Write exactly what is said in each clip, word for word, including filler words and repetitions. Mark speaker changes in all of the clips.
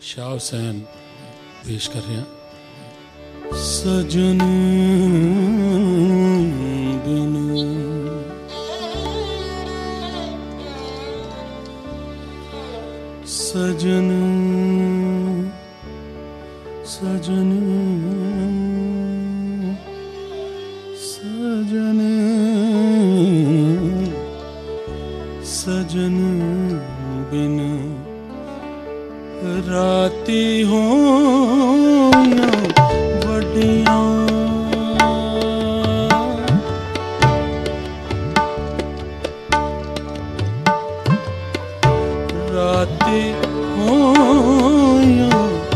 Speaker 1: शाह हुसैन पेश कर रहे हैं। सजन बिन सजन सजन सजन सजन बिन राती हो या वडियां राती हो या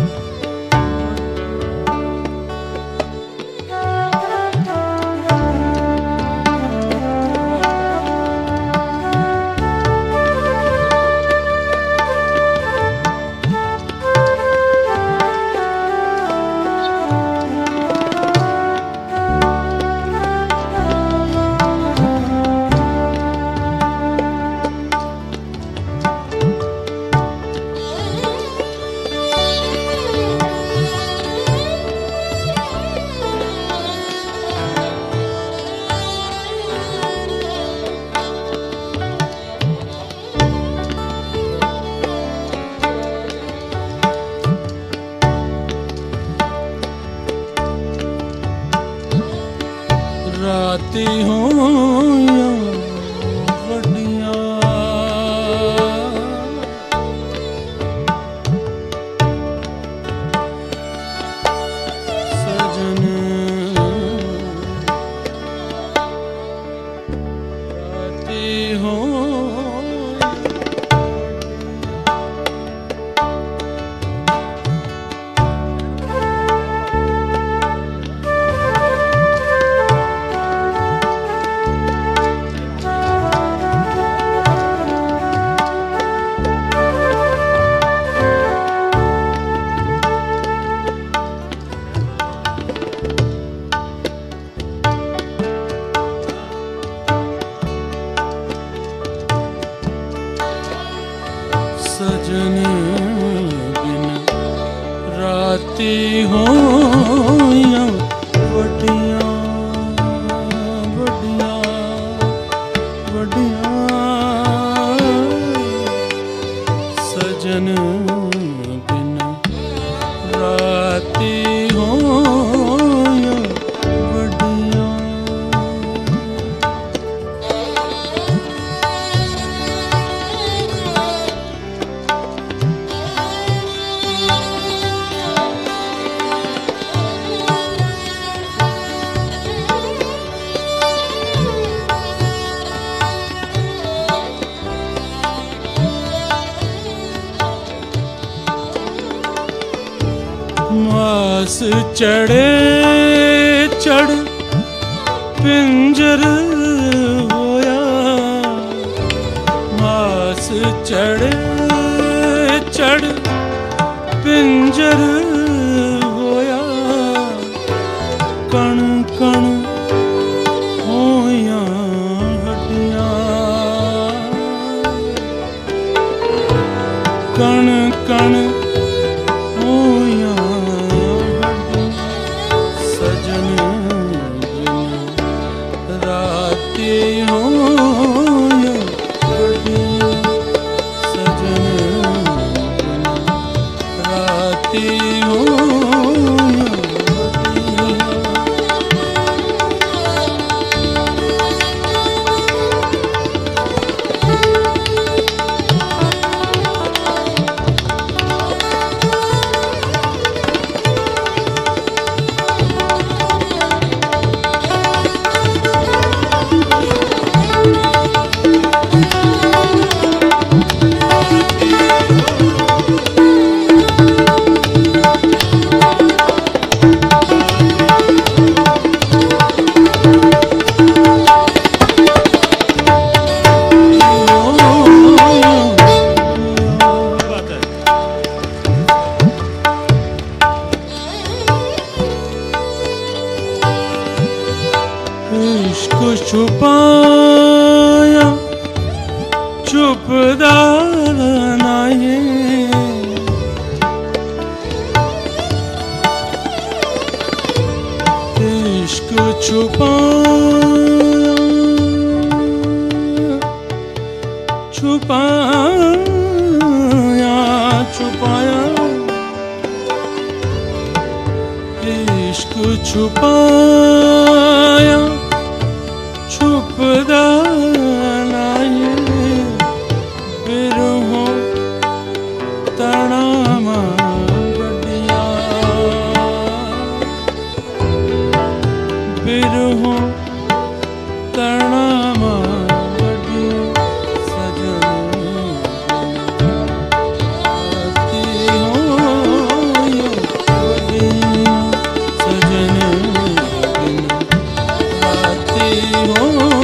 Speaker 1: राती हो या वडियां सजन राती हो सजन बिन राती हो या वडियां वडियां वडियां सजन बिन राती हो या वडियां मास चढ़े चढ़ पिंजर होया मास चढ़े चढ़ पिंजर होया कण कण होया हड्डियां कण कण होया सजन बिन राती हो या वडियां सजन बिन राती हो या वडियां इश्क छुपाया चुपदा नहीं छुपाया छुपाया छुपाया इश्क छुपाया छुपदा ना ये बिरहो तड़ामा गड्डिया बिरहो तड़ामा गड्डिया सजन आती हो यो गड्डिया सजन आती हो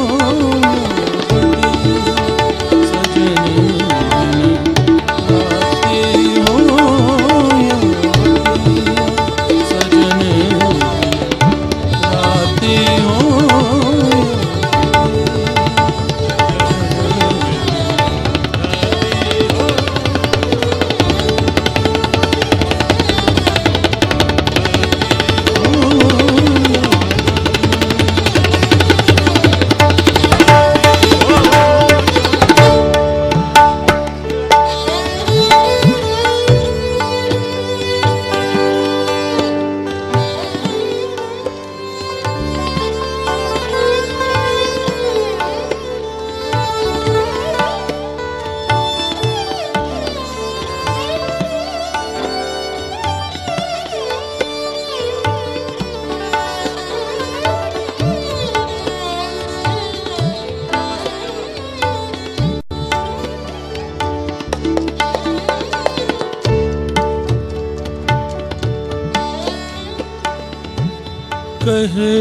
Speaker 1: कहे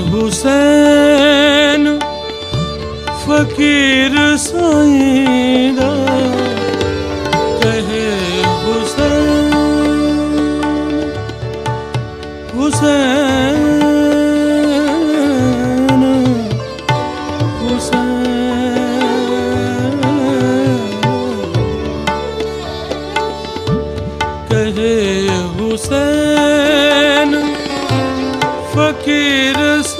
Speaker 1: हुसैन फकीर साईदा कहे हुसैन हुसैन हुसैन कहे हुसैन फकीर